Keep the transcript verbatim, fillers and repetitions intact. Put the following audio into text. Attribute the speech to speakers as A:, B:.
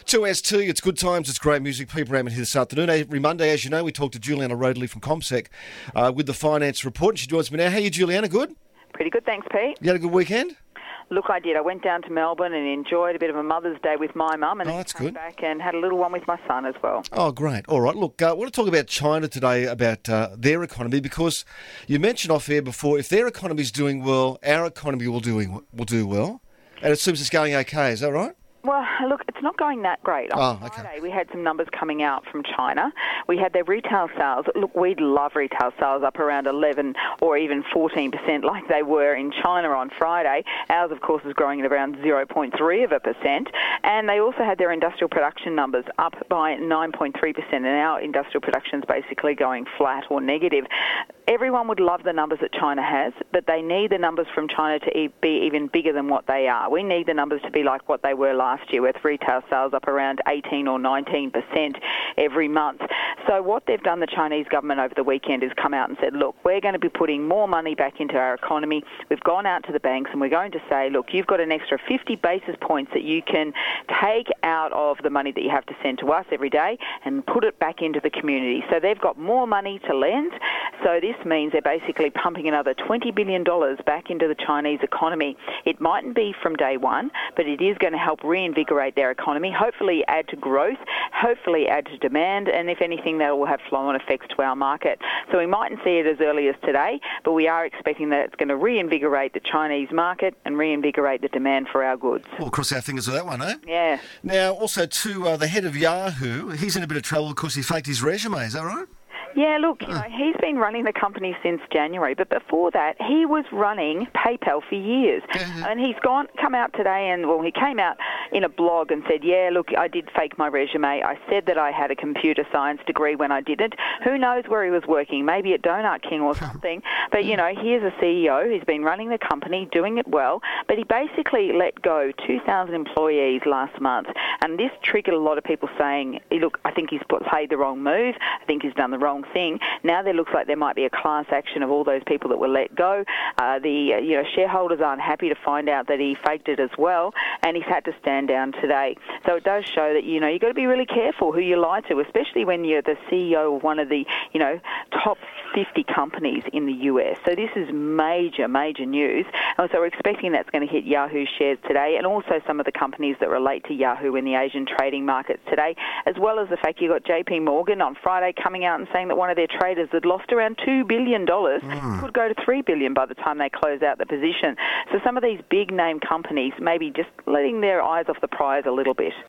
A: two S T, it's good times, it's great music. Pete Bramman here this afternoon. Every Monday, as you know, we talk to Juliana Roderly from CommSec uh, with the Finance Report. And she joins me now. How are you, Juliana? Good?
B: Pretty good, thanks, Pete.
A: You had a good weekend?
B: Look, I did. I went down to Melbourne and enjoyed a bit of a Mother's Day with my mum, and
A: Oh,
B: then
A: that's
B: came
A: good.
B: back and had a little one with my son as well.
A: Oh, great. All right. Look, uh, I want to talk about China today, about uh, their economy, because you mentioned off air before, if their economy is doing well, our economy will, doing, will do well. And it seems it's going okay. Is that right?
B: Well, look, it's not going that great. On
A: Oh, okay.
B: Friday, we had some numbers coming out from China. We had their retail sales. Look, we'd love retail sales up around eleven or even fourteen percent like they were in China on Friday. Ours, of course, is growing at around zero point three of a percent. And they also had their industrial production numbers up by nine point three percent, and our industrial production is basically going flat or negative. Everyone would love the numbers that China has, but they need the numbers from China to e- be even bigger than what they are. We need the numbers to be like what they were last year, with retail sales up around eighteen or nineteen percent every month. So what they've done, the Chinese government over the weekend, is come out and said, look, we're going to be putting more money back into our economy. We've gone out to the banks and we're going to say, look, you've got an extra fifty basis points that you can take out of the money that you have to send to us every day and put it back into the community. So they've got more money to lend. So this means they're basically pumping another twenty billion dollars back into the Chinese economy. It mightn't be from day one, but it is going to help reinvigorate their economy, hopefully add to growth, hopefully add to demand, and if anything, that will have flow-on effects to our market. So we mightn't see it as early as today, but we are expecting that it's going to reinvigorate the Chinese market and reinvigorate the demand for our goods.
A: Well, cross our fingers with that one, eh?
B: Yeah.
A: Now, also, to uh, the head of Yahoo, he's in a bit of trouble because he faked his resume. Is that right?
B: Yeah, look, you know, he's been running the company since January, but before that, he was running PayPal for years. And he's gone, come out today and, well, he came out in a blog and said, yeah, look, I did fake my resume. I said that I had a computer science degree when I didn't. Who knows where he was working? Maybe at Donut King or something. But, you know, here's a C E O who's been running the company, doing it well, but he basically let go two thousand employees last month. And this triggered a lot of people saying, look, I think he's played the wrong move. I think he's done the wrong thing. Now there looks like there might be a class action of all those people that were let go. Uh, the uh, you know shareholders aren't happy to find out that he faked it as well, and he's had to stand down today. So it does show that you know you've got to be really careful who you lie to, especially when you're the C E O of one of the you know top fifty companies in the U S. So this is major, major news. And so we're expecting that's going to hit Yahoo shares today, and also some of the companies that relate to Yahoo in the Asian trading markets today, as well as the fact you've got J P Morgan on Friday coming out and saying that one of their traders had lost around two billion dollars, mm. could go to three billion dollars by the time they close out the position. So some of these big name companies maybe just letting their eyes off the prize a little bit.